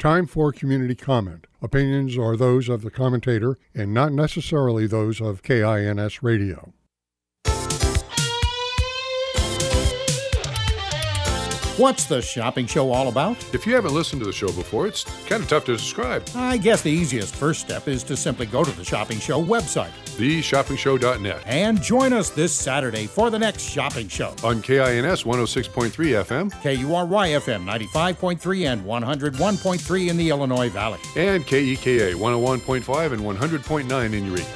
Time for community comment. Opinions are those of the commentator and not necessarily those of KINS Radio. What's the shopping show all about? If you haven't listened to the show before, it's kind of tough to describe. I guess the easiest first step is to simply go to the Shopping Show website, theshoppingshow.net, and join us this Saturday for the next shopping show. On KINS 106.3 FM, KURY FM 95.3 and 101.3 in the Illinois Valley, and KEKA 101.5 and 100.9 in Eureka.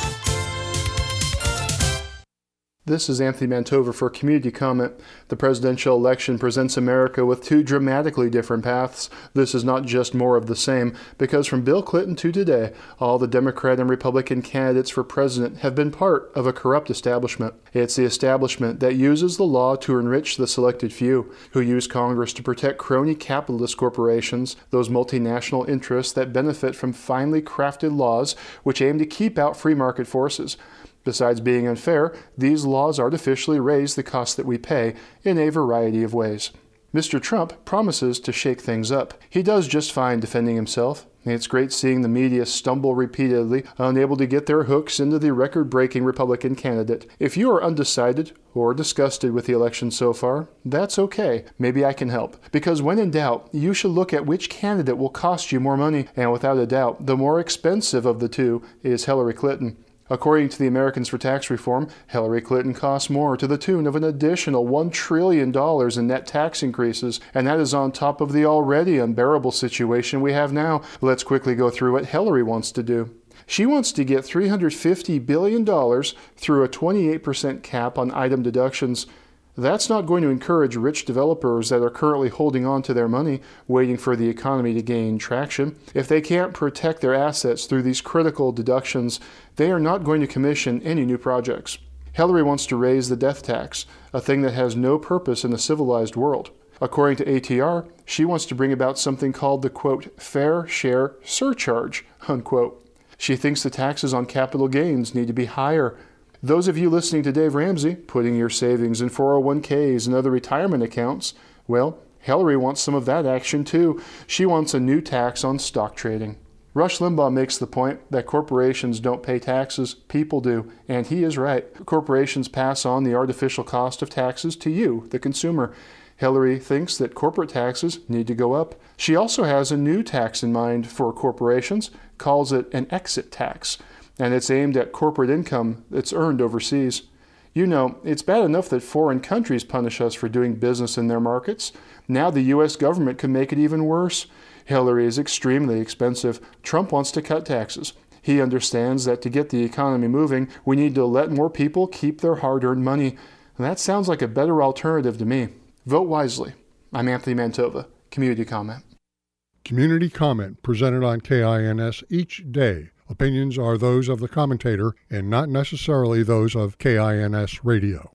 This is Anthony Mantova for Community Comment. The presidential election presents America with two dramatically different paths. This is not just more of the same, because from Bill Clinton to today, all the Democrat and Republican candidates for president have been part of a corrupt establishment. It's the establishment that uses the law to enrich the selected few, who use Congress to protect crony capitalist corporations, those multinational interests that benefit from finely crafted laws which aim to keep out free market forces. Besides being unfair, these laws artificially raise the cost that we pay in a variety of ways. Mr. Trump promises to shake things up. He does just fine defending himself. It's great seeing the media stumble repeatedly, unable to get their hooks into the record-breaking Republican candidate. If you are undecided or disgusted with the election so far, that's okay. Maybe I can help. Because when in doubt, you should look at which candidate will cost you more money, and without a doubt, the more expensive of the two is Hillary Clinton. According to the Americans for Tax Reform, Hillary Clinton costs more to the tune of an additional $1 trillion in net tax increases, and that is on top of the already unbearable situation we have now. Let's quickly go through what Hillary wants to do. She wants to get $350 billion through a 28% cap on item deductions. That's not going to encourage rich developers that are currently holding on to their money, waiting for the economy to gain traction. If they can't protect their assets through these critical deductions, they are not going to commission any new projects. Hillary wants to raise the death tax, a thing that has no purpose in a civilized world. According to ATR, she wants to bring about something called the, quote, fair share surcharge, unquote. She thinks the taxes on capital gains need to be higher. Those of you listening to Dave Ramsey, putting your savings in 401ks and other retirement accounts, well, Hillary wants some of that action too. She wants a new tax on stock trading. Rush Limbaugh makes the point that corporations don't pay taxes, people do, and he is right. Corporations pass on the artificial cost of taxes to you, the consumer. Hillary thinks that corporate taxes need to go up. She also has a new tax in mind for corporations, calls it an exit tax, and it's aimed at corporate income that's earned overseas. You know, it's bad enough that foreign countries punish us for doing business in their markets. Now the U.S. government could make it even worse. Hillary is extremely expensive. Trump wants to cut taxes. He understands that to get the economy moving, we need to let more people keep their hard-earned money. And that sounds like a better alternative to me. Vote wisely. I'm Anthony Mantova. Community Comment. Community Comment presented on KINS each day. Opinions are those of the commentator and not necessarily those of KINS Radio.